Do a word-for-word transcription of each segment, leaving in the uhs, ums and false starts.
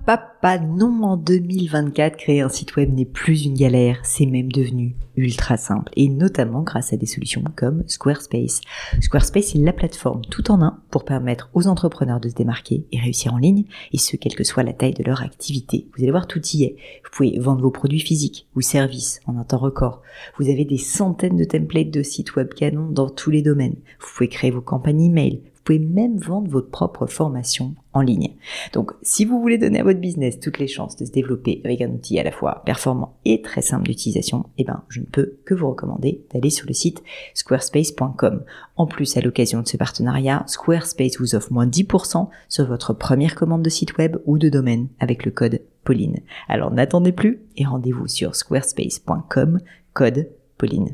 papa, non, en deux mille vingt-quatre, créer un site web n'est plus une galère, c'est même devenu ultra simple, et notamment grâce à des solutions comme Squarespace. Squarespace est la plateforme tout en un pour permettre aux entrepreneurs de se démarquer et réussir en ligne, et ce, quelle que soit la taille de leur activité. Vous allez voir, tout y est. Vous pouvez vendre vos produits physiques ou services en un temps record. Vous avez des centaines de templates de sites web canons dans tous les domaines. Vous pouvez créer vos campagnes email. Vous pouvez même vendre votre propre formation en ligne. Donc, si vous voulez donner à votre business toutes les chances de se développer avec un outil à la fois performant et très simple d'utilisation, eh ben, je ne peux que vous recommander d'aller sur le site squarespace point com. En plus, à l'occasion de ce partenariat, Squarespace vous offre moins dix pour cent sur votre première commande de site web ou de domaine avec le code Pauline. Alors, n'attendez plus et rendez-vous sur squarespace point com, code Pauline.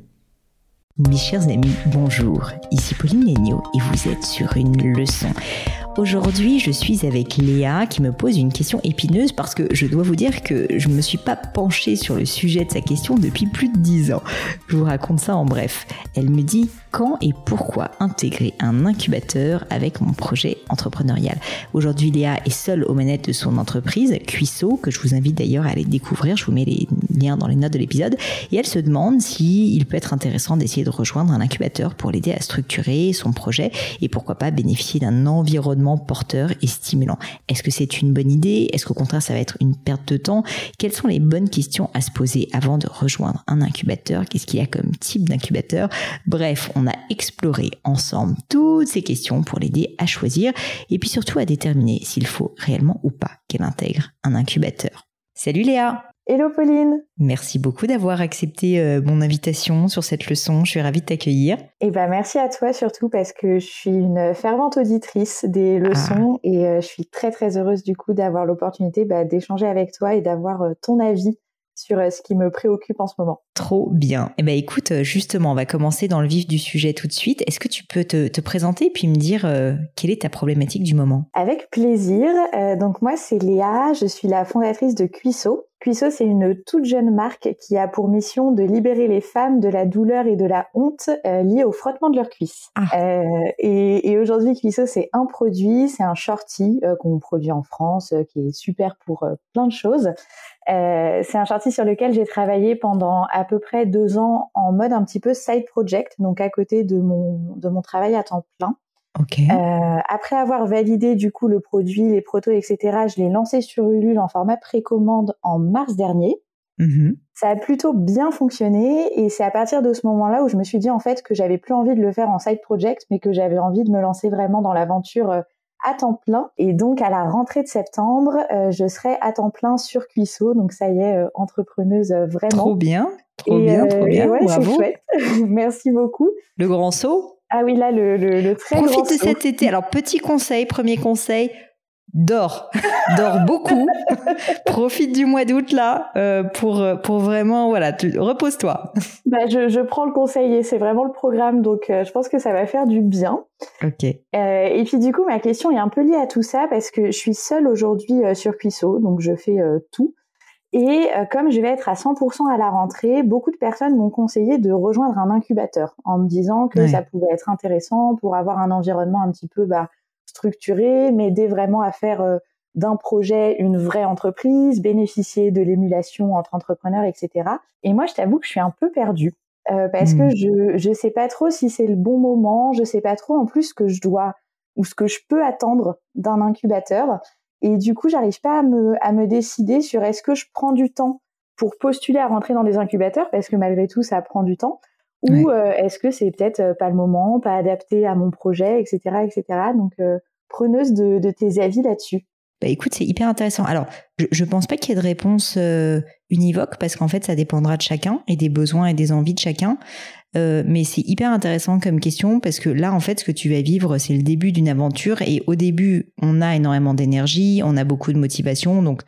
Mes chers amis, bonjour, ici Pauline Léniaud et vous êtes sur une leçon. Aujourd'hui, je suis avec Léa qui me pose une question épineuse parce que je dois vous dire que je ne me suis pas penchée sur le sujet de sa question depuis plus de dix ans. Je vous raconte ça en bref. Elle me dit quand et pourquoi intégrer un incubateur avec mon projet entrepreneurial. Aujourd'hui, Léa est seule aux manettes de son entreprise, Cuisseau, que je vous invite d'ailleurs à aller découvrir. Je vous mets les liens dans les notes de l'épisode. Et elle se demande s'il peut être intéressant d'essayer de rejoindre un incubateur pour l'aider à structurer son projet et pourquoi pas bénéficier d'un environnement porteur et stimulant. Est-ce que c'est une bonne idée? Est-ce qu'au contraire, ça va être une perte de temps? Quelles sont les bonnes questions à se poser avant de rejoindre un incubateur? Qu'est-ce qu'il y a comme type d'incubateur? Bref, on a exploré ensemble toutes ces questions pour l'aider à choisir et puis surtout à déterminer s'il faut réellement ou pas qu'elle intègre un incubateur. Salut Léa! Hello Pauline! Merci beaucoup d'avoir accepté euh, mon invitation sur cette leçon. Je suis ravie de t'accueillir. Et ben merci à toi surtout parce que je suis une fervente auditrice des leçons ah. et euh, je suis très très heureuse du coup d'avoir l'opportunité bah, d'échanger avec toi et d'avoir euh, ton avis sur euh, ce qui me préoccupe en ce moment. Trop bien. Eh ben écoute, justement, on va commencer dans le vif du sujet tout de suite. Est-ce que tu peux te, te présenter et puis me dire euh, quelle est ta problématique du moment? Avec plaisir. Euh, donc moi c'est Léa, je suis la fondatrice de Cuisseau. Cuisseau, c'est une toute jeune marque qui a pour mission de libérer les femmes de la douleur et de la honte euh, liées au frottement de leurs cuisses. Ah. Euh, et, et aujourd'hui, Cuisseau, c'est un produit, c'est un shorty euh, qu'on produit en France, euh, qui est super pour euh, plein de choses. Euh, c'est un shorty sur lequel j'ai travaillé pendant à peu près deux ans en mode un petit peu side project, donc à côté de mon de mon travail à temps plein. Okay. Euh, après avoir validé du coup le produit, les protos, et cetera, je l'ai lancé sur Ulule en format précommande en mars dernier. Mm-hmm. Ça a plutôt bien fonctionné et c'est à partir de ce moment-là où je me suis dit en fait que j'avais plus envie de le faire en side project, mais que j'avais envie de me lancer vraiment dans l'aventure euh, à temps plein. Et donc à la rentrée de septembre, euh, je serai à temps plein sur Cuisseau. Donc ça y est, euh, entrepreneuse euh, vraiment. Trop bien, trop et, bien, euh, trop bien. Ouais, bravo. C'est chouette. Merci beaucoup. Le grand saut. Ah oui, là, le, le, le très Profite grand de saut. cet été. Alors, petit conseil, premier conseil, dors. Dors beaucoup. Profite du mois d'août, là, euh, pour, pour vraiment, voilà, tu, repose-toi. Bah, je, je prends le conseil et c'est vraiment le programme, donc euh, je pense que ça va faire du bien. Ok. Euh, et puis, du coup, ma question est un peu liée à tout ça parce que je suis seule aujourd'hui euh, sur Cuisseau, donc je fais euh, tout. Et euh, comme je vais être à cent pour cent à la rentrée, beaucoup de personnes m'ont conseillé de rejoindre un incubateur en me disant que ouais. ça pouvait être intéressant pour avoir un environnement un petit peu bah, structuré, m'aider vraiment à faire euh, d'un projet une vraie entreprise, bénéficier de l'émulation entre entrepreneurs, et cetera. Et moi, je t'avoue que je suis un peu perdue euh, parce mmh. que je je sais pas trop si c'est le bon moment, je sais pas trop en plus ce que je dois ou ce que je peux attendre d'un incubateur. Et du coup, j'arrive pas à me, à me décider sur est-ce que je prends du temps pour postuler à rentrer dans des incubateurs, parce que malgré tout, ça prend du temps, ou ouais. euh, est-ce que c'est peut-être pas le moment, pas adapté à mon projet, et cetera, et cetera. Donc, euh, preneuse de, de tes avis là-dessus. Bah écoute, c'est hyper intéressant. Alors, je, je pense pas qu'il y ait de réponse euh, univoque, parce qu'en fait, ça dépendra de chacun et des besoins et des envies de chacun. Euh, mais c'est hyper intéressant comme question parce que là, en fait, ce que tu vas vivre, c'est le début d'une aventure et au début, on a énormément d'énergie, on a beaucoup de motivation. Donc,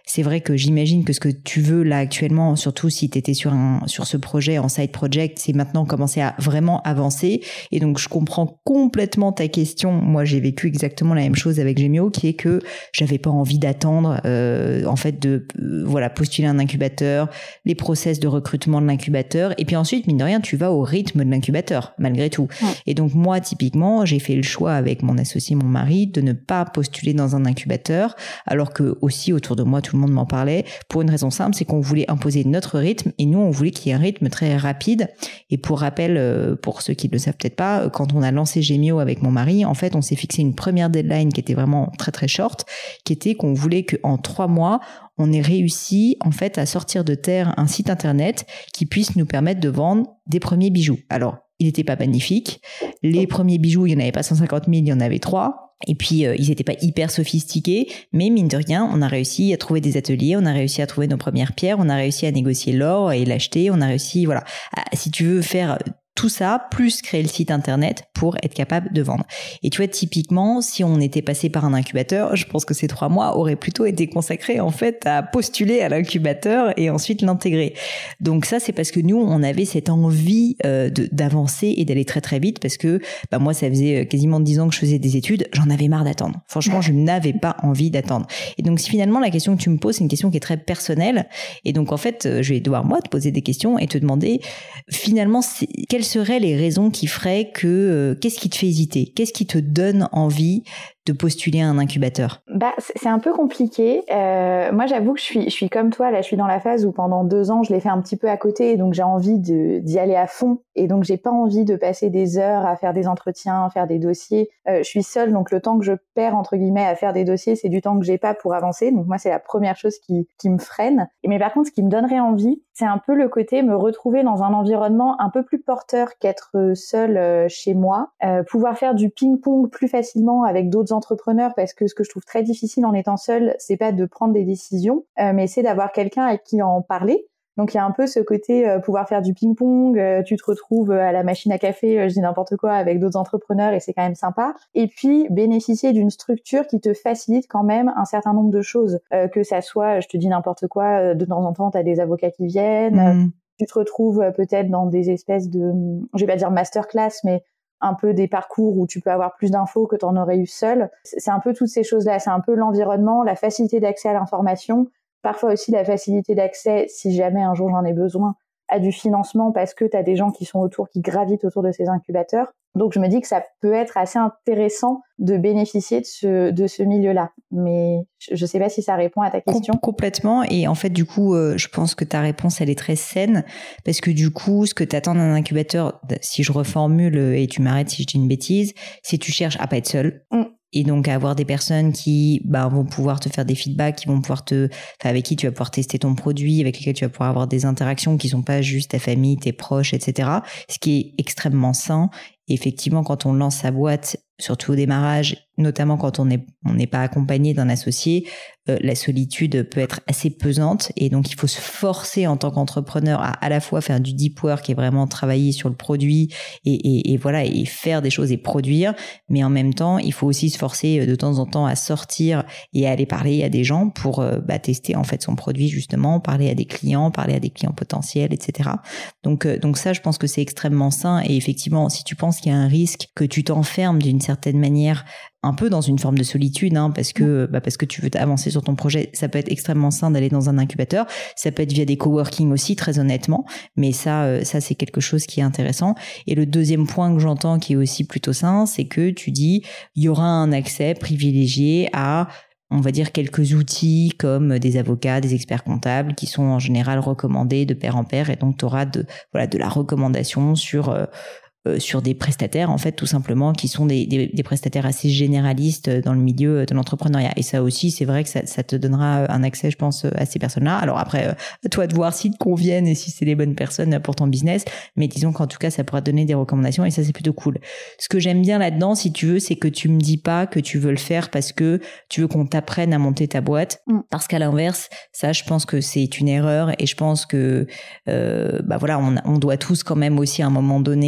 c'est vrai que j'imagine que ce que tu veux là actuellement, surtout si tu étais sur un sur ce projet en side project, c'est maintenant commencer à vraiment avancer. Et donc je comprends complètement ta question. Moi, j'ai vécu exactement la même chose avec Gemio, qui est que j'avais pas envie d'attendre euh, en fait de euh, voilà postuler un incubateur, les process de recrutement de l'incubateur, et puis ensuite mine de rien tu vas au rythme de l'incubateur malgré tout. Ouais. Et donc moi typiquement j'ai fait le choix avec mon associé, mon mari, de ne pas postuler dans un incubateur, alors que aussi autour de moi tout le monde m'en parlait, pour une raison simple, c'est qu'on voulait imposer notre rythme, et nous on voulait qu'il y ait un rythme très rapide. Et pour rappel, euh, pour ceux qui ne le savent peut-être pas, quand on a lancé Gemio avec mon mari, en fait on s'est fixé une première deadline qui était vraiment très très short, qui était qu'on voulait qu'en trois mois on ait réussi en fait à sortir de terre un site internet qui puisse nous permettre de vendre des premiers bijoux. Alors il n'était pas magnifique, les premiers bijoux il n'y en avait pas cent cinquante mille, il y en avait trois. Et puis, euh, ils n'étaient pas hyper sophistiqués, mais mine de rien, on a réussi à trouver des ateliers, on a réussi à trouver nos premières pierres, on a réussi à négocier l'or et l'acheter, on a réussi, voilà, à, si tu veux faire tout ça, plus créer le site internet pour être capable de vendre. Et tu vois, typiquement, si on était passé par un incubateur, je pense que ces trois mois auraient plutôt été consacrés, en fait, à postuler à l'incubateur et ensuite l'intégrer. Donc ça, c'est parce que nous, on avait cette envie euh, de, d'avancer et d'aller très très vite, parce que bah, moi, ça faisait quasiment dix ans que je faisais des études, j'en avais marre d'attendre. Franchement, je n'avais pas envie d'attendre. Et donc, finalement, la question que tu me poses, c'est une question qui est très personnelle. Et donc, en fait, je vais devoir, moi, te poser des questions et te demander, finalement, c'est, quelle quelles seraient les raisons qui feraient que euh, qu'est-ce qui te fait hésiter? Qu'est-ce qui te donne envie de postuler à un incubateur? Bah, c'est un peu compliqué. Euh, moi, j'avoue que je suis, je suis comme toi. Là, je suis dans la phase où pendant deux ans, je l'ai fait un petit peu à côté, donc j'ai envie de, d'y aller à fond. Et donc, j'ai pas envie de passer des heures à faire des entretiens, à faire des dossiers. Euh, je suis seule, donc le temps que je perds entre guillemets à faire des dossiers, c'est du temps que j'ai pas pour avancer. Donc moi, c'est la première chose qui, qui me freine. Et mais par contre, ce qui me donnerait envie, c'est un peu le côté me retrouver dans un environnement un peu plus porteur qu'être seule euh, chez moi, euh, pouvoir faire du ping-pong plus facilement avec d'autres entrepreneurs, parce que ce que je trouve très difficile en étant seule, c'est pas de prendre des décisions, euh, mais c'est d'avoir quelqu'un avec qui en parler. Donc il y a un peu ce côté euh, pouvoir faire du ping-pong, euh, tu te retrouves à la machine à café, euh, je dis n'importe quoi, avec d'autres entrepreneurs et c'est quand même sympa. Et puis bénéficier d'une structure qui te facilite quand même un certain nombre de choses, euh, que ça soit, je te dis n'importe quoi, de temps en temps t'as des avocats qui viennent, mmh. Tu te retrouves peut-être dans des espèces de, je vais pas dire masterclass, mais un peu des parcours où tu peux avoir plus d'infos que tu en aurais eu seul. C'est un peu toutes ces choses-là, c'est un peu l'environnement, la facilité d'accès à l'information, parfois aussi la facilité d'accès, si jamais un jour j'en ai besoin, à du financement, parce que tu as des gens qui sont autour, qui gravitent autour de ces incubateurs. Donc je me dis que ça peut être assez intéressant de bénéficier de ce, de ce milieu-là. Mais je ne sais pas si ça répond à ta question. Complètement. Et en fait, du coup, euh, je pense que ta réponse, elle est très saine, parce que du coup, ce que tu attends d'un incubateur, si je reformule, et tu m'arrêtes si je dis une bêtise, c'est que tu cherches à pas être seul. Mm. Et donc à avoir des personnes qui bah, vont pouvoir te faire des feedbacks, qui vont pouvoir te, enfin, avec qui tu vas pouvoir tester ton produit, avec lesquels tu vas pouvoir avoir des interactions qui sont pas juste ta famille, tes proches, et cetera. Ce qui est extrêmement sain. Et effectivement, quand on lance sa boîte, surtout au démarrage, notamment quand on n'est on n'est pas accompagné d'un associé, euh, la solitude peut être assez pesante, et donc il faut se forcer en tant qu'entrepreneur à à la fois faire du deep work et vraiment travailler sur le produit et, et, et voilà, et faire des choses et produire, mais en même temps il faut aussi se forcer de temps en temps à sortir et à aller parler à des gens pour euh, bah, tester en fait son produit, justement, parler à des clients, parler à des clients potentiels, et cetera. Donc euh, donc ça, je pense que c'est extrêmement sain. Et effectivement, si tu penses qu'il y a un risque que tu t'enfermes d'une certaine manière un peu dans une forme de solitude, hein, parce que bah parce que tu veux avancer sur ton projet, ça peut être extrêmement sain d'aller dans un incubateur. Ça peut être via des coworking aussi, très honnêtement, mais ça ça c'est quelque chose qui est intéressant. Et le deuxième point que j'entends qui est aussi plutôt sain, c'est que tu dis il y aura un accès privilégié à, on va dire, quelques outils comme des avocats, des experts comptables qui sont en général recommandés de pair en pair, et donc tu auras de voilà de la recommandation sur euh, Euh, sur des prestataires, en fait, tout simplement, qui sont des, des, des prestataires assez généralistes dans le milieu de l'entrepreneuriat. Et ça aussi, c'est vrai que ça, ça te donnera un accès, je pense, à ces personnes-là. Alors après, euh, à toi de voir s'ils te conviennent et si c'est les bonnes personnes pour ton business. Mais disons qu'en tout cas, ça pourra te donner des recommandations, et ça, c'est plutôt cool. Ce que j'aime bien là-dedans, si tu veux, c'est que tu me dis pas que tu veux le faire parce que tu veux qu'on t'apprenne à monter ta boîte. Mm. Parce qu'à l'inverse, ça, je pense que c'est une erreur, et je pense que, euh, bah voilà, on, on doit tous quand même aussi à un moment donné mettre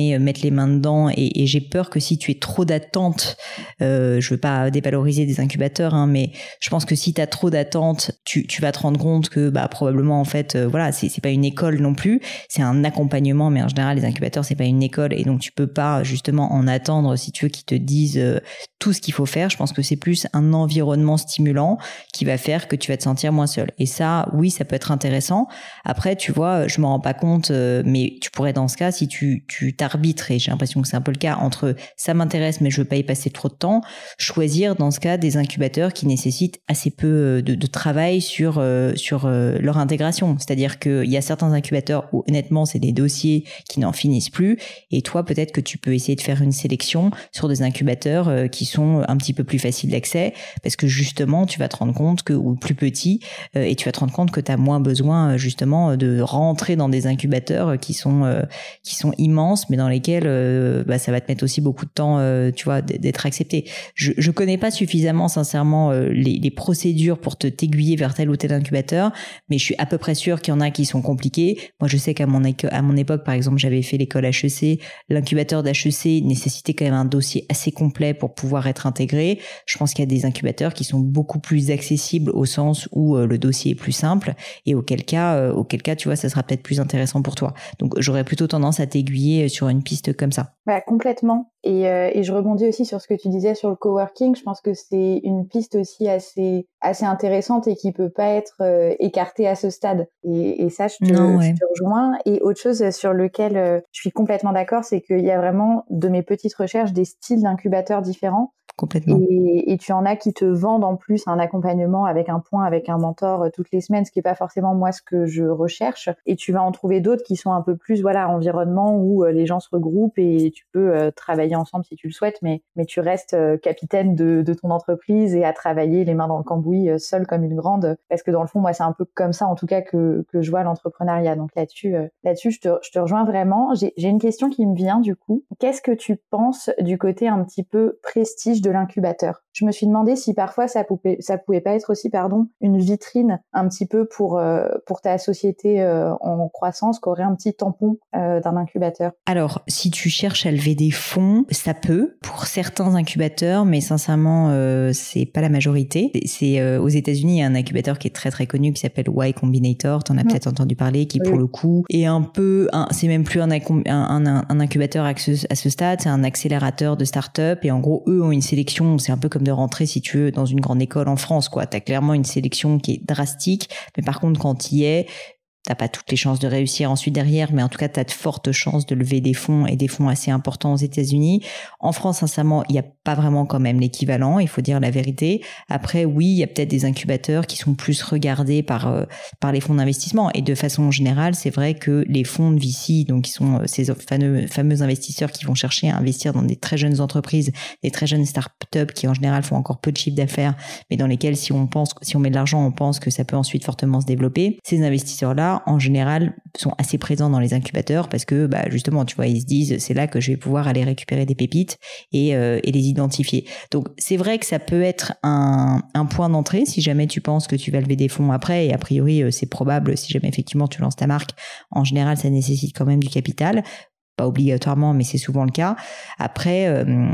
les mains dedans et, et j'ai peur que si tu aies trop d'attentes, euh, je veux pas dévaloriser des incubateurs, hein, mais je pense que si tu as trop d'attentes, tu, tu vas te rendre compte que bah probablement en fait, euh, voilà, c'est, c'est pas une école non plus, c'est un accompagnement, mais en général les incubateurs c'est pas une école et donc tu peux pas justement en attendre si tu veux qu'ils te disent euh, tout ce qu'il faut faire. Je pense que c'est plus un environnement stimulant qui va faire que tu vas te sentir moins seul. Et ça, oui, ça peut être intéressant. Après, tu vois, je me rends pas compte, euh, mais tu pourrais dans ce cas, si tu tu t'arbitres, et j'ai l'impression que c'est un peu le cas, entre ça m'intéresse mais je veux pas y passer trop de temps, choisir dans ce cas des incubateurs qui nécessitent assez peu de, de travail sur euh, sur euh, leur intégration. C'est-à-dire qu'il y a certains incubateurs où honnêtement c'est des dossiers qui n'en finissent plus, et toi peut-être que tu peux essayer de faire une sélection sur des incubateurs euh, qui sont un petit peu plus faciles d'accès, parce que justement tu vas te rendre compte que, ou plus petit, euh, et tu vas te rendre compte que tu as moins besoin justement de rentrer dans des incubateurs qui sont euh, qui sont immenses, mais dans lesquels euh, bah, ça va te mettre aussi beaucoup de temps, euh, tu vois, d'être accepté. Je je connais pas suffisamment sincèrement euh, les, les procédures pour te t'aiguiller vers tel ou tel incubateur, mais je suis à peu près sûre qu'il y en a qui sont compliqués. Moi je sais qu'à mon à mon époque par exemple j'avais fait l'école H E C, l'incubateur d'H E C nécessitait quand même un dossier assez complet pour pouvoir être intégré. Je pense qu'il y a des incubateurs qui sont beaucoup plus accessibles au sens où euh, le dossier est plus simple, et auquel cas euh, auquel cas tu vois ça sera peut-être plus intéressant pour toi. Donc j'aurais plutôt tendance à t'aiguiller sur une piste comme ça. Bah, complètement. Et, euh, et je rebondis aussi sur ce que tu disais sur le coworking. Je pense que c'est une piste aussi assez assez intéressante et qui peut pas être euh, écartée à ce stade. Et, et ça, je te, non, ouais. je te rejoins. Et autre chose sur lequel euh, je suis complètement d'accord, c'est qu'il y a vraiment, de mes petites recherches, des styles d'incubateurs différents. Complètement. Et, et tu en as qui te vendent en plus un accompagnement avec un point, avec un mentor euh, toutes les semaines, ce qui est pas forcément moi ce que je recherche. Et tu vas en trouver d'autres qui sont un peu plus, voilà, environnement où euh, les gens se regroupent et tu peux euh, travailler ensemble si tu le souhaites, mais mais tu restes euh, capitaine de, de ton entreprise et à travailler les mains dans le cambouis, euh, seule comme une grande. Parce que dans le fond, moi, c'est un peu comme ça, en tout cas, que que je vois l'entrepreneuriat. Donc là-dessus, euh, là-dessus, je te je te rejoins vraiment. J'ai j'ai une question qui me vient du coup. Qu'est-ce que tu penses du côté un petit peu prestige de l'incubateur? Je me suis demandé si parfois ça pouvait, ça pouvait pas être aussi, pardon, une vitrine un petit peu pour euh, pour ta société euh, en croissance, qu'aurait un petit tampon euh, d'un incubateur. Alors, si tu cherches à lever des fonds, ça peut pour certains incubateurs, mais sincèrement, euh, c'est pas la majorité. C'est euh, aux États-Unis, il y a un incubateur qui est très très connu qui s'appelle Y Combinator. T'en as mmh. peut-être entendu parler, qui oui. pour le coup est un peu, un, c'est même plus un, un, un, un incubateur à ce, à ce stade, c'est un accélérateur de start-up. Et en gros, eux ont une sélection, c'est un peu comme de rentrer, si tu veux, dans une grande école en France, quoi. T'as clairement une sélection qui est drastique, mais par contre, quand tu y es, t'as pas toutes les chances de réussir ensuite derrière, mais en tout cas, t'as de fortes chances de lever des fonds, et des fonds assez importants aux États-Unis. En France, sincèrement, il n'y a pas vraiment quand même l'équivalent, il faut dire la vérité. Après, oui, il y a peut-être des incubateurs qui sont plus regardés par euh, par les fonds d'investissement, et de façon générale, c'est vrai que les fonds de V C, donc qui sont euh, ces fameux fameux investisseurs qui vont chercher à investir dans des très jeunes entreprises, des très jeunes startups qui en général font encore peu de chiffre d'affaires, mais dans lesquels si on pense, si on met de l'argent, on pense que ça peut ensuite fortement se développer. Ces investisseurs-là, en général, sont assez présents dans les incubateurs parce que, bah, justement, tu vois, ils se disent, c'est là que je vais pouvoir aller récupérer des pépites et, euh, et les identifier. Donc, c'est vrai que ça peut être un, un point d'entrée si jamais tu penses que tu vas lever des fonds après, et a priori, c'est probable si jamais effectivement tu lances ta marque. En général, ça nécessite quand même du capital. Pas obligatoirement, mais c'est souvent le cas. Après,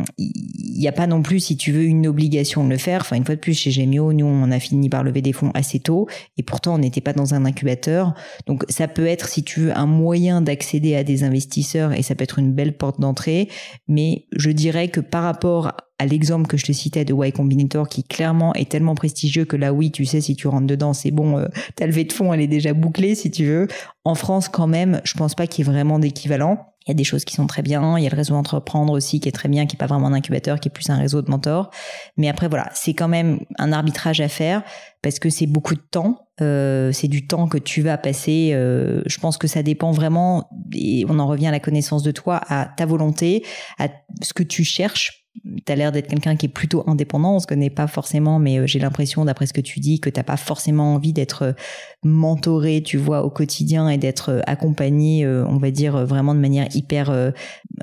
il n'y a pas non plus, si tu veux, une obligation de le faire. Enfin, une fois de plus, chez Gemio, nous, on a fini par lever des fonds assez tôt, et pourtant, on n'était pas dans un incubateur. Donc, ça peut être, si tu veux, un moyen d'accéder à des investisseurs, et ça peut être une belle porte d'entrée. Mais je dirais que par rapport à l'exemple que je te citais de Y Combinator, qui clairement est tellement prestigieux que là, oui, tu sais, si tu rentres dedans, c'est bon, euh, ta levée de fonds, elle est déjà bouclée, si tu veux. En France, quand même, je pense pas qu'il y ait vraiment d'équivalent. Il y a des choses qui sont très bien. Il y a le réseau Entreprendre aussi qui est très bien, qui est pas vraiment un incubateur, qui est plus un réseau de mentors. Mais après, voilà, c'est quand même un arbitrage à faire parce que c'est beaucoup de temps. Euh, c'est du temps que tu vas passer. Euh, je pense que ça dépend vraiment, et on en revient à la connaissance de toi, à ta volonté, à ce que tu cherches. t'as l'air d'être quelqu'un qui est plutôt indépendant, on se connaît pas forcément, mais j'ai l'impression, d'après ce que tu dis, que t'as pas forcément envie d'être mentoré, tu vois, au quotidien et d'être accompagné, on va dire, vraiment de manière hyper euh,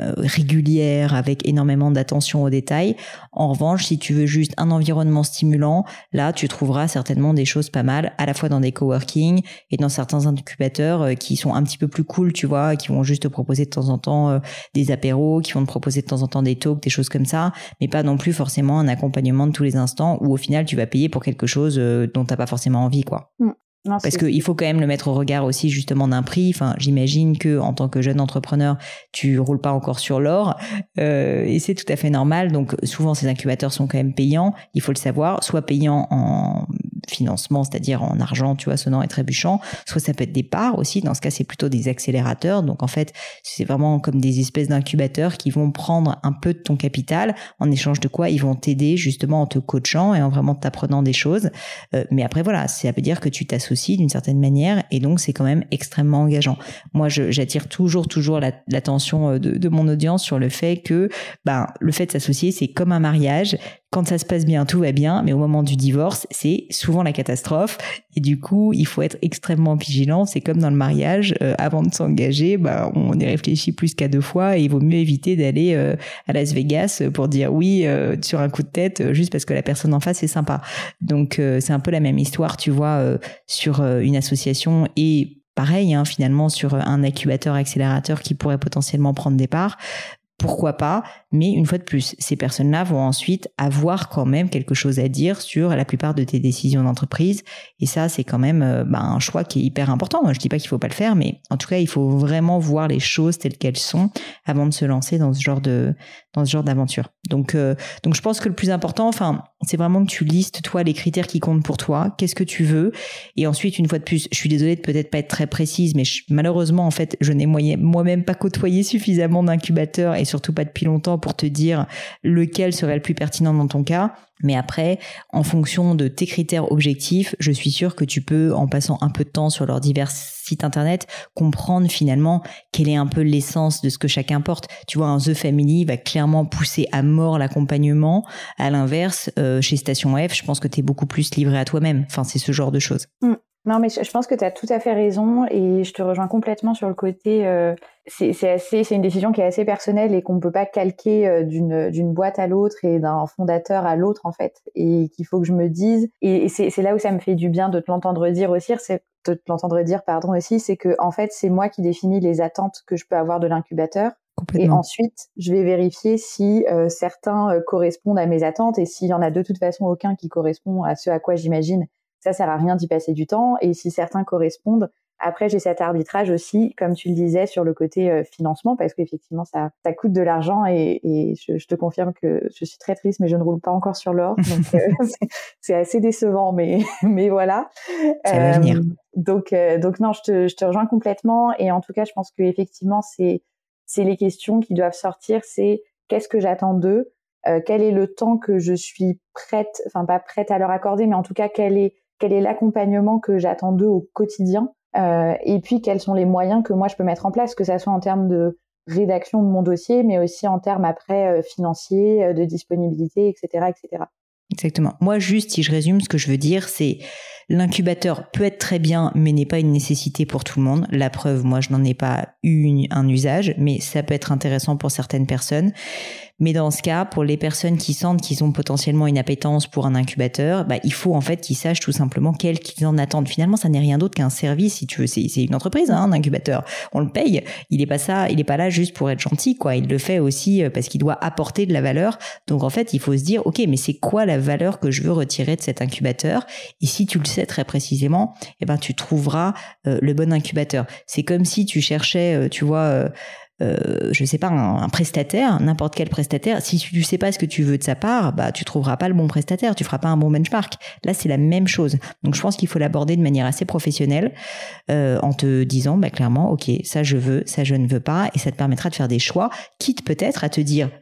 régulière, avec énormément d'attention aux détails. En revanche, si tu veux juste un environnement stimulant, là, tu trouveras certainement des choses pas mal, à la fois dans des coworking et dans certains incubateurs qui sont un petit peu plus cool, tu vois, qui vont juste te proposer de temps en temps euh, des apéros, qui vont te proposer de temps en temps des talks, des choses comme ça, mais pas non plus forcément un accompagnement de tous les instants où au final, tu vas payer pour quelque chose euh, dont t'as pas forcément envie, quoi. Mmh. Non, parce qu'il faut quand même le mettre au regard aussi justement d'un prix. Enfin, j'imagine que en tant que jeune entrepreneur, tu roules pas encore sur l'or euh, et c'est tout à fait normal. Donc souvent ces incubateurs sont quand même payants. Il faut le savoir, soit payants en financement, c'est-à-dire en argent, tu vois, sonnant et trébuchant. Soit ça peut être des parts aussi. Dans ce cas, c'est plutôt des accélérateurs. Donc en fait, c'est vraiment comme des espèces d'incubateurs qui vont prendre un peu de ton capital en échange de quoi ils vont t'aider justement en te coachant et en vraiment t'apprenant des choses. Euh, mais après voilà, ça veut dire que tu t'associes d'une certaine manière et donc c'est quand même extrêmement engageant. Moi, je, j'attire toujours toujours la, l'attention de, de mon audience sur le fait que ben le fait de s'associer, c'est comme un mariage. Quand ça se passe bien, tout va bien, mais au moment du divorce, c'est souvent la catastrophe. Et du coup, il faut être extrêmement vigilant. C'est comme dans le mariage, euh, avant de s'engager, bah, on y réfléchit plus qu'à deux fois et il vaut mieux éviter d'aller euh, à Las Vegas pour dire oui euh, sur un coup de tête, euh, juste parce que la personne en face est sympa. Donc, euh, c'est un peu la même histoire, tu vois, euh, sur euh, une association et pareil, hein, finalement, sur un incubateur accélérateur qui pourrait potentiellement prendre des parts. Pourquoi pas, mais une fois de plus, ces personnes-là vont ensuite avoir quand même quelque chose à dire sur la plupart de tes décisions d'entreprise. Et ça, c'est quand même euh, bah, un choix qui est hyper important. Moi, je dis pas qu'il faut pas le faire, mais en tout cas, il faut vraiment voir les choses telles qu'elles sont avant de se lancer dans ce genre de dans ce genre d'aventure. Donc, euh, donc, je pense que le plus important, enfin, c'est vraiment que tu listes toi les critères qui comptent pour toi. Qu'est-ce que tu veux ? Et ensuite, une fois de plus, je suis désolée de peut-être pas être très précise, mais je, malheureusement, en fait, je n'ai moyen, moi-même pas côtoyé suffisamment d'incubateurs et surtout pas depuis longtemps pour te dire lequel serait le plus pertinent dans ton cas. Mais après, en fonction de tes critères objectifs, je suis sûre que tu peux, en passant un peu de temps sur leurs divers sites internet, comprendre finalement quelle est un peu l'essence de ce que chacun porte. Tu vois, un The Family va clairement pousser à mort l'accompagnement. À l'inverse, euh, chez Station F, je pense que tu es beaucoup plus livré à toi-même. Enfin, c'est ce genre de choses. Mmh. Non, mais je pense que tu as tout à fait raison et je te rejoins complètement sur le côté... Euh, c'est, c'est, assez, c'est une décision qui est assez personnelle et qu'on ne peut pas calquer euh, d'une, d'une boîte à l'autre et d'un fondateur à l'autre, en fait. Et qu'il faut que je me dise... Et, et c'est, c'est là où ça me fait du bien de te l'entendre dire aussi, c'est, de te l'entendre dire pardon, aussi, c'est que en fait, c'est moi qui définis les attentes que je peux avoir de l'incubateur. Et ensuite, je vais vérifier si euh, certains euh, correspondent à mes attentes et s'il y en a de toute façon aucun qui correspond à ce à quoi j'imagine. Ça sert à rien d'y passer du temps. Et si certains correspondent, après, j'ai cet arbitrage aussi, comme tu le disais, sur le côté euh, financement, parce qu'effectivement, ça, ça coûte de l'argent et, et je, je te confirme que je suis très triste, mais je ne roule pas encore sur l'or. Donc, euh, c'est, c'est assez décevant, mais, mais voilà. Ça euh, va venir. Donc, euh, donc non, je te, je te rejoins complètement. Et en tout cas, je pense qu'effectivement, c'est, c'est les questions qui doivent sortir. C'est qu'est-ce que j'attends d'eux ? euh, Quel est le temps que je suis prête, enfin pas prête à leur accorder, mais en tout cas, quel est quel est l'accompagnement que j'attends d'eux au quotidien, euh, et puis quels sont les moyens que moi je peux mettre en place, que ça soit en termes de rédaction de mon dossier, mais aussi en termes après euh, financiers, euh, de disponibilité, et cetera, et cetera. Exactement. Moi, juste, si je résume, ce que je veux dire, c'est l'incubateur peut être très bien, mais n'est pas une nécessité pour tout le monde. La preuve, moi, je n'en ai pas eu une, un usage, mais ça peut être intéressant pour certaines personnes. Mais dans ce cas, pour les personnes qui sentent qu'ils ont potentiellement une appétence pour un incubateur, bah, il faut en fait qu'ils sachent tout simplement quel qu'ils en attendent. Finalement, ça n'est rien d'autre qu'un service, si tu veux. C'est, c'est une entreprise, hein, un incubateur. On le paye. Il est pas ça, il est pas là juste pour être gentil, quoi. Il le fait aussi parce qu'il doit apporter de la valeur. Donc, en fait, il faut se dire, OK, mais c'est quoi la valeur que je veux retirer de cet incubateur? Et si tu le sais très précisément, eh ben, tu trouveras euh, le bon incubateur. C'est comme si tu cherchais, euh, tu vois, euh, Euh, je sais pas, un, un prestataire, n'importe quel prestataire, si tu sais pas ce que tu veux de sa part, bah tu trouveras pas le bon prestataire, tu feras pas un bon benchmark. Là, c'est la même chose. Donc, je pense qu'il faut l'aborder de manière assez professionnelle, euh, en te disant, bah clairement, ok, ça je veux, ça je ne veux pas, et ça te permettra de faire des choix, quitte peut-être à te dire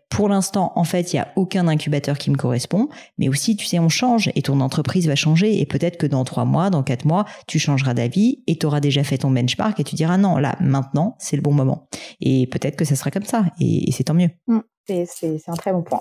pour l'instant, en fait, il y a aucun incubateur qui me correspond, mais aussi, tu sais, on change et ton entreprise va changer et peut-être que dans trois mois, dans quatre mois, tu changeras d'avis et tu auras déjà fait ton benchmark et tu diras non, là, maintenant, c'est le bon moment. Et peut-être que ça sera comme ça et, et c'est tant mieux. Mmh. C'est, c'est, c'est un très bon point.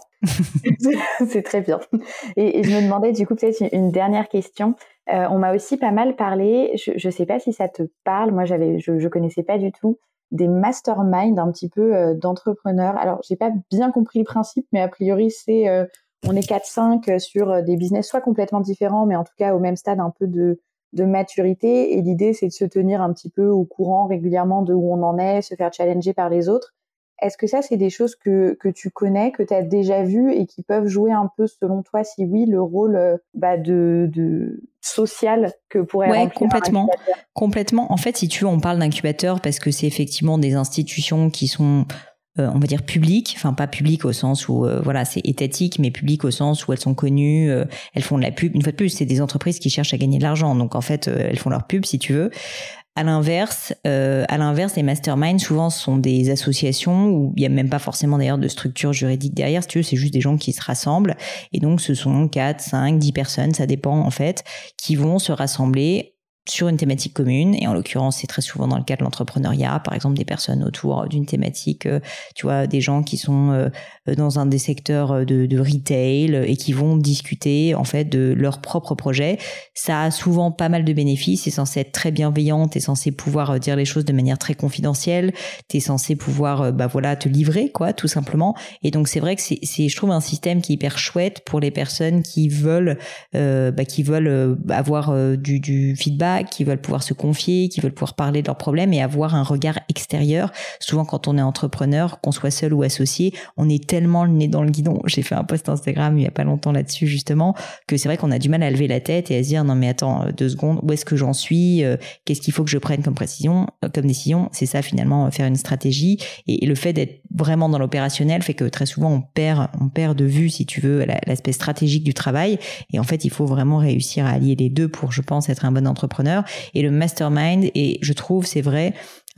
C'est très bien. Et, et je me demandais du coup peut-être une dernière question. Euh, on m'a aussi pas mal parlé, je ne sais pas si ça te parle, moi j'avais, je ne connaissais pas du tout, des masterminds un petit peu euh, d'entrepreneurs. Alors j'ai pas bien compris le principe, mais a priori c'est euh, on est quatre cinq sur des business soit complètement différents, mais en tout cas au même stade un peu de, de maturité. Et l'idée c'est de se tenir un petit peu au courant régulièrement de où on en est, se faire challenger par les autres. Est-ce que ça, c'est des choses que, que tu connais, que tu as déjà vues et qui peuvent jouer un peu, selon toi, si oui, le rôle bah, de, de social que pourrait ouais, remplir complètement, un incubateur ? Complètement. En fait, si tu veux, on parle d'incubateur parce que c'est effectivement des institutions qui sont, euh, on va dire, publiques. Enfin, pas publiques au sens où, euh, voilà, c'est étatique, mais publiques au sens où elles sont connues, euh, elles font de la pub. Une fois de plus, c'est des entreprises qui cherchent à gagner de l'argent. Donc, en fait, euh, elles font leur pub, si tu veux. À l'inverse, euh, à l'inverse, les masterminds souvent sont des associations où il y a même pas forcément d'ailleurs de structure juridique derrière. Si tu veux, c'est juste des gens qui se rassemblent et donc ce sont quatre, cinq, dix personnes, ça dépend en fait, qui vont se rassembler sur une thématique commune, et en l'occurrence c'est très souvent dans le cas de l'entrepreneuriat, par exemple des personnes autour d'une thématique, euh, tu vois, des gens qui sont euh, dans un des secteurs de, de retail et qui vont discuter en fait de leur propre projet. Ça a souvent pas mal de bénéfices, c'est censé être très bienveillant, t'es censé pouvoir dire les choses de manière très confidentielle, t'es censé pouvoir bah voilà te livrer quoi, tout simplement. Et donc c'est vrai que c'est, c'est je trouve un système qui est hyper chouette pour les personnes qui veulent euh, bah, qui veulent euh, avoir euh, du, du feedback, qui veulent pouvoir se confier, qui veulent pouvoir parler de leurs problèmes et avoir un regard extérieur. Souvent, quand on est entrepreneur, qu'on soit seul ou associé, on est tellement le nez dans le guidon. J'ai fait un post Instagram il y a pas longtemps là-dessus, justement, que c'est vrai qu'on a du mal à lever la tête et à se dire, non mais attends, deux secondes, où est-ce que j'en suis? Qu'est-ce qu'il faut que je prenne comme précision, comme décision? C'est ça, finalement, faire une stratégie. Et le fait d'être vraiment dans l'opérationnel fait que très souvent, on perd, on perd de vue, si tu veux, l'aspect stratégique du travail. Et en fait, il faut vraiment réussir à allier les deux pour, je pense, être un bon entrepreneur. Et le mastermind, et je trouve, c'est vrai,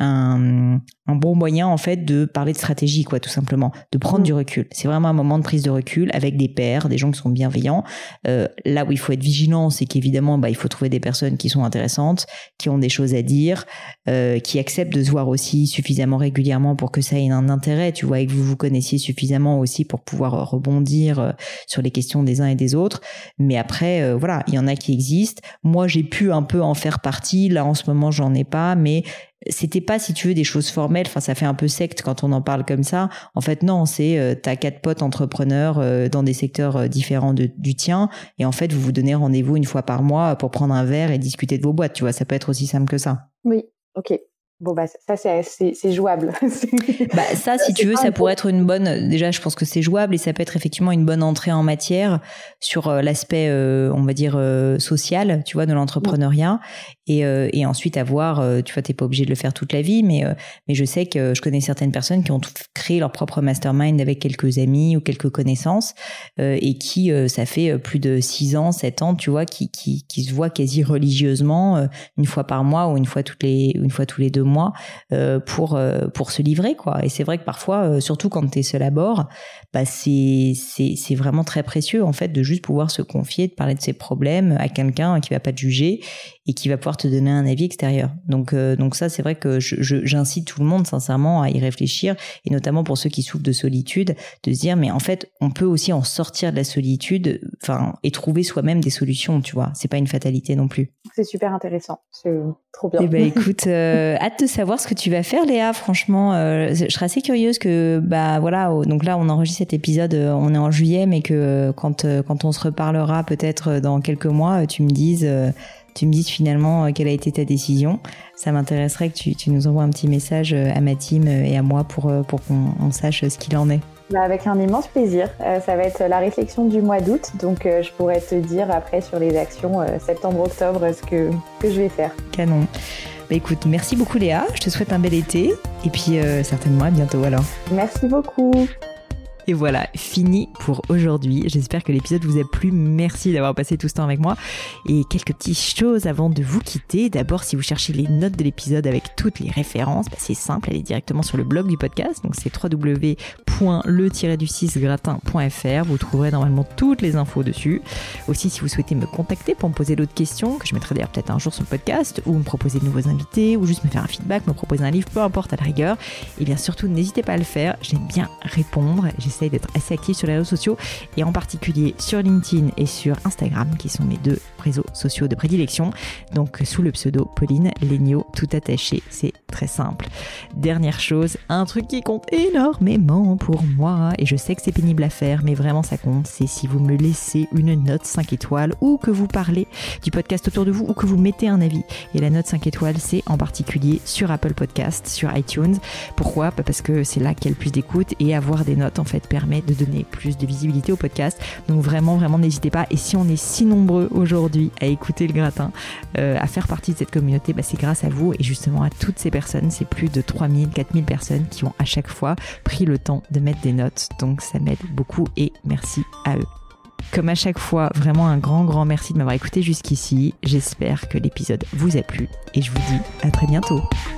un, un bon moyen en fait de parler de stratégie, quoi, tout simplement, de prendre mmh. du recul. C'est vraiment un moment de prise de recul avec des pairs, des gens qui sont bienveillants. Euh, là où il faut être vigilant, c'est qu'évidemment, bah, il faut trouver des personnes qui sont intéressantes, qui ont des choses à dire, euh, qui acceptent de se voir aussi suffisamment régulièrement pour que ça ait un intérêt, tu vois, et que vous vous connaissiez suffisamment aussi pour pouvoir rebondir sur les questions des uns et des autres. Mais après, euh, voilà, il y en a qui existent. Moi, j'ai pu un peu en faire partie. Là, en ce moment, j'en ai pas, mais c'était pas, si tu veux, des choses formelles. Enfin, ça fait un peu secte quand on en parle comme ça. En fait, non, c'est euh, t'as quatre potes entrepreneurs euh, dans des secteurs euh, différents de, du tien, et en fait, vous vous donnez rendez-vous une fois par mois pour prendre un verre et discuter de vos boîtes. Tu vois, ça peut être aussi simple que ça. Oui, ok. Bon bah ça c'est c'est, c'est jouable. Bah ça, si tu veux, ça pourrait être une bonne. Déjà, je pense que c'est jouable et ça peut être effectivement une bonne entrée en matière sur euh, l'aspect, euh, on va dire euh, social, tu vois, de l'entrepreneuriat. Et, euh, et ensuite avoir, euh, tu vois, t'es pas obligé de le faire toute la vie, mais euh, mais je sais que je connais certaines personnes qui ont créé leur propre mastermind avec quelques amis ou quelques connaissances euh, et qui, euh, ça fait plus de six ans, sept ans, tu vois, qui qui qui se voient quasi religieusement euh, une fois par mois ou une fois toutes les une fois tous les deux mois euh, pour euh, pour se livrer, quoi. Et c'est vrai que parfois, euh, surtout quand t'es seul à bord, bah c'est c'est c'est vraiment très précieux en fait de juste pouvoir se confier, de parler de ses problèmes à quelqu'un qui va pas te juger et qui va pouvoir te donner un avis extérieur. Donc, euh, donc ça, c'est vrai que je, je, j'incite tout le monde sincèrement à y réfléchir, et notamment pour ceux qui souffrent de solitude, de se dire, mais en fait, on peut aussi en sortir de la solitude, enfin, et trouver soi-même des solutions, tu vois. C'est pas une fatalité non plus. C'est super intéressant. C'est trop bien. Eh ben, écoute, euh, hâte de savoir ce que tu vas faire, Léa. Franchement, euh, je serais assez curieuse que, bah, voilà. Donc là, on enregistre cet épisode, on est en juillet, mais que quand, quand on se reparlera peut-être dans quelques mois, tu me dises, euh, tu me dises finalement quelle a été ta décision. Ça m'intéresserait que tu, tu nous envoies un petit message à ma team et à moi pour, pour qu'on on sache ce qu'il en est. Bah avec un immense plaisir. Euh, ça va être la réflexion du mois d'août, donc euh, je pourrais te dire après sur les actions euh, septembre-octobre ce que, que je vais faire. Canon. Bah écoute, merci beaucoup Léa, je te souhaite un bel été et puis euh, certainement à bientôt alors. Merci beaucoup. Et voilà, fini pour aujourd'hui. J'espère que l'épisode vous a plu. Merci d'avoir passé tout ce temps avec moi. Et quelques petites choses avant de vous quitter. D'abord, si vous cherchez les notes de l'épisode avec toutes les références, bah c'est simple, allez directement sur le blog du podcast. Donc c'est w w w point le tiret du six gratin point f r. Vous trouverez normalement toutes les infos dessus. Aussi, si vous souhaitez me contacter pour me poser d'autres questions, que je mettrai d'ailleurs peut-être un jour sur le podcast, ou me proposer de nouveaux invités, ou juste me faire un feedback, me proposer un livre, peu importe à la rigueur, et bien surtout, n'hésitez pas à le faire. J'aime bien répondre. J'essaye d'être assez active sur les réseaux sociaux, et en particulier sur LinkedIn et sur Instagram, qui sont mes deux réseaux sociaux de prédilection. Donc, sous le pseudo Pauline Léniaud, tout attaché. C'est très simple. Dernière chose, un truc qui compte énormément pour moi, et je sais que c'est pénible à faire, mais vraiment ça compte, c'est si vous me laissez une note cinq étoiles, ou que vous parlez du podcast autour de vous, ou que vous mettez un avis. Et la note cinq étoiles, c'est en particulier sur Apple Podcast, sur iTunes. Pourquoi ? Parce que c'est là qu'il y a le plus d'écoute, et avoir des notes en fait permet de donner plus de visibilité au podcast. Donc vraiment, vraiment n'hésitez pas. Et si on est si nombreux aujourd'hui à écouter le gratin, euh, à faire partie de cette communauté, bah, c'est grâce à vous et justement à toutes ces personnes. C'est plus de trois mille, quatre mille personnes qui ont à chaque fois pris le temps de mettre des notes. Donc ça m'aide beaucoup et merci à eux. Comme à chaque fois, vraiment un grand, grand merci de m'avoir écouté jusqu'ici. J'espère que l'épisode vous a plu et je vous dis à très bientôt.